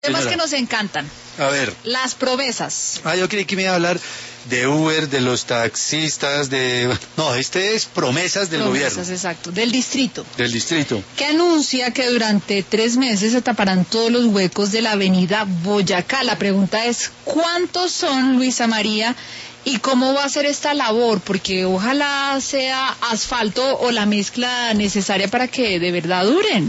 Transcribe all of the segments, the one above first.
Temas que nos encantan. A ver. Las promesas. Yo creí que me iba a hablar de Uber, de los taxistas, No, este es promesas del gobierno. Promesas, exacto. Del distrito. Del distrito. Que anuncia que durante 3 meses se taparán todos los huecos de la avenida Boyacá. La pregunta es, ¿cuántos son, Luisa María? ¿Y cómo va a ser esta labor? Porque ojalá sea asfalto o la mezcla necesaria para que de verdad duren.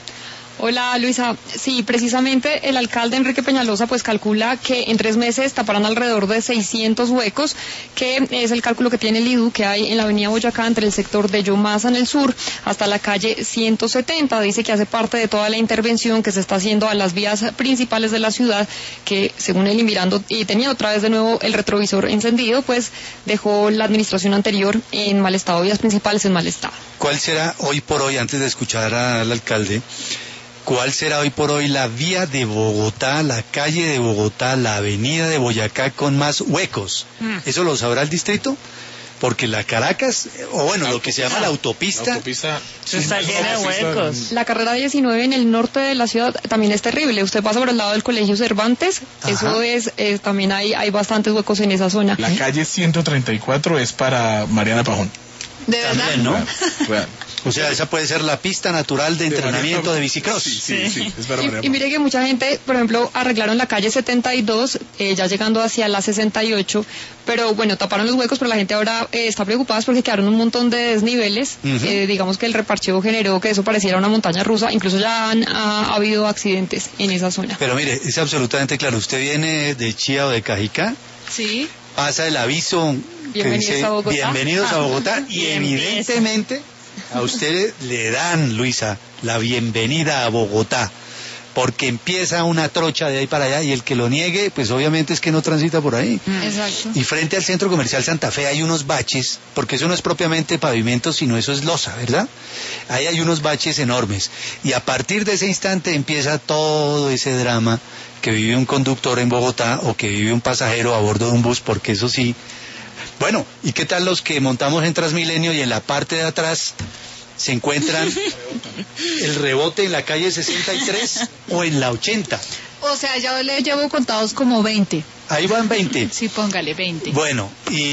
Hola Luisa, sí, precisamente el alcalde Enrique Peñalosa pues calcula que en 3 meses taparán alrededor de 600 huecos, que es el cálculo que tiene el IDU, que hay en la avenida Boyacá entre el sector de Yomasa en el sur hasta la calle 170. Dice que hace parte de toda la intervención que se está haciendo a las vías principales de la ciudad, que según él, mirando y tenía otra vez de nuevo el retrovisor encendido, pues dejó la administración anterior en mal estado, vías principales en mal estado. ¿Cuál será hoy por hoy, antes de escuchar al alcalde, cuál será hoy por hoy la vía de Bogotá, la calle de Bogotá, la avenida de Boyacá con más huecos? ¿Eso lo sabrá el distrito? Porque la Caracas, o bueno, lo que se llama la autopista está llena de huecos. La carrera 19 en el norte de la ciudad también es terrible. Usted pasa por el lado del Colegio Cervantes, eso es, también hay bastantes huecos en esa zona. La calle 134 es para Mariana Pajón. ¿De verdad? También, ¿no? Real. O sea, esa puede ser la pista natural de entrenamiento de bicicross. Sí, es para Mariana y mire que mucha gente, por ejemplo, arreglaron la calle 72, ya llegando hacia la 68, pero bueno, taparon los huecos, pero la gente ahora está preocupada porque quedaron un montón de desniveles. Digamos que el reparcheo generó que eso pareciera una montaña rusa, incluso ya ha habido accidentes en esa zona. Pero mire, es absolutamente claro, usted viene de Chía o de Cajicá, Sí. pasa el aviso que dice a Bogotá. bienvenidos a Bogotá, y evidentemente a usted le dan, Luisa, la bienvenida a Bogotá, porque empieza una trocha de ahí para allá, y el que lo niegue, pues obviamente es que no transita por ahí. Exacto. Y frente al Centro Comercial Santa Fe hay unos baches, porque eso no es propiamente pavimento, sino eso es losa, ¿verdad? Ahí hay unos baches enormes, y a partir de ese instante empieza todo ese drama que vive un conductor en Bogotá, o que vive un pasajero a bordo de un bus, porque eso sí. Bueno, ¿y qué tal los que montamos en Transmilenio y en la parte de atrás se encuentran el rebote en la calle 63 o en la 80? O sea, ya le llevo contados como 20. Ahí van 20. Sí, póngale 20. Bueno, y